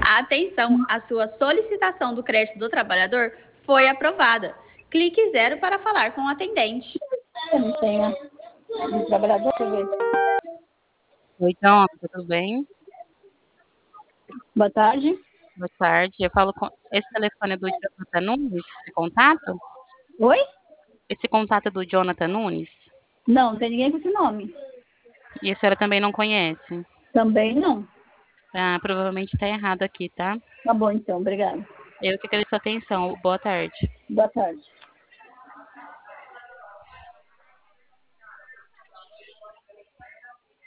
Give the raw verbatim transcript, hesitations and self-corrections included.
Atenção, a sua solicitação do crédito do trabalhador foi aprovada. Clique zero para falar com o atendente. Eu não tenho um trabalhador, deixa eu ver. Oi, Jonathan, tudo bem? Boa tarde. Boa tarde. Eu falo com. Esse telefone é do Jonathan Nunes? Esse contato? Oi? Esse contato é do Jonathan Nunes? Não, não tem ninguém com esse nome. E a senhora também não conhece? Também não. Ah, provavelmente está errado aqui, tá? Tá bom, então. Obrigada. Eu que agradeço a atenção. Boa tarde. Boa tarde.